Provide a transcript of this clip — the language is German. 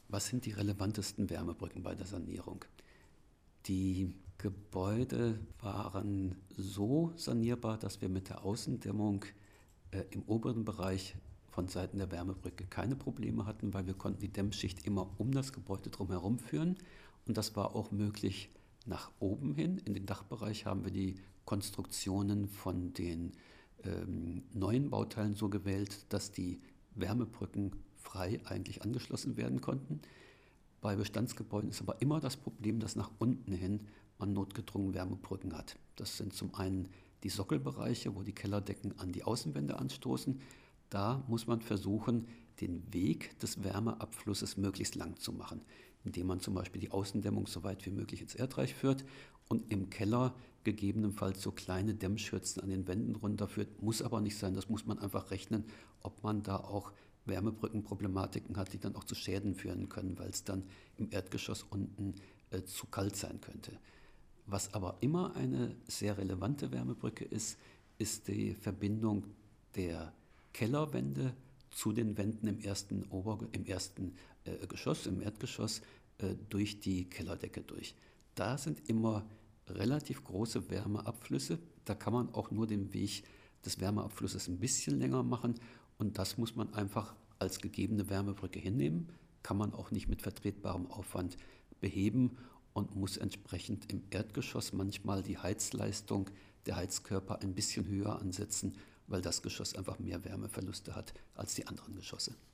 Was sind die relevantesten Wärmebrücken bei der Sanierung? Die Gebäude waren so sanierbar, dass wir mit der Außendämmung im oberen Bereich von Seiten der Wärmebrücke keine Probleme hatten, weil wir konnten die Dämmschicht immer um das Gebäude drumherum führen und das war auch möglich nach oben hin. In den Dachbereich haben wir die Konstruktionen von den neuen Bauteilen so gewählt, dass die Wärmebrücken frei eigentlich angeschlossen werden konnten. Bei Bestandsgebäuden ist aber immer das Problem, dass nach unten hin man notgedrungen Wärmebrücken hat. Das sind zum einen die Sockelbereiche, wo die Kellerdecken an die Außenwände anstoßen. Da muss man versuchen, den Weg des Wärmeabflusses möglichst lang zu machen, indem man zum Beispiel die Außendämmung so weit wie möglich ins Erdreich führt und im Keller gegebenenfalls so kleine Dämmschürzen an den Wänden runterführt. Muss aber nicht sein, das muss man einfach rechnen, ob man da auch Wärmebrückenproblematiken hat, die dann auch zu Schäden führen können, weil es dann im Erdgeschoss unten zu kalt sein könnte. Was aber immer eine sehr relevante Wärmebrücke ist, ist die Verbindung der Kellerwände zu den Wänden im ersten Geschoss, im Erdgeschoss, durch die Kellerdecke durch. Da sind immer relativ große Wärmeabflüsse. Da kann man auch nur den Weg des Wärmeabflusses ein bisschen länger machen und das muss man einfach als gegebene Wärmebrücke hinnehmen, kann man auch nicht mit vertretbarem Aufwand beheben und muss entsprechend im Erdgeschoss manchmal die Heizleistung der Heizkörper ein bisschen höher ansetzen, weil das Geschoss einfach mehr Wärmeverluste hat als die anderen Geschosse.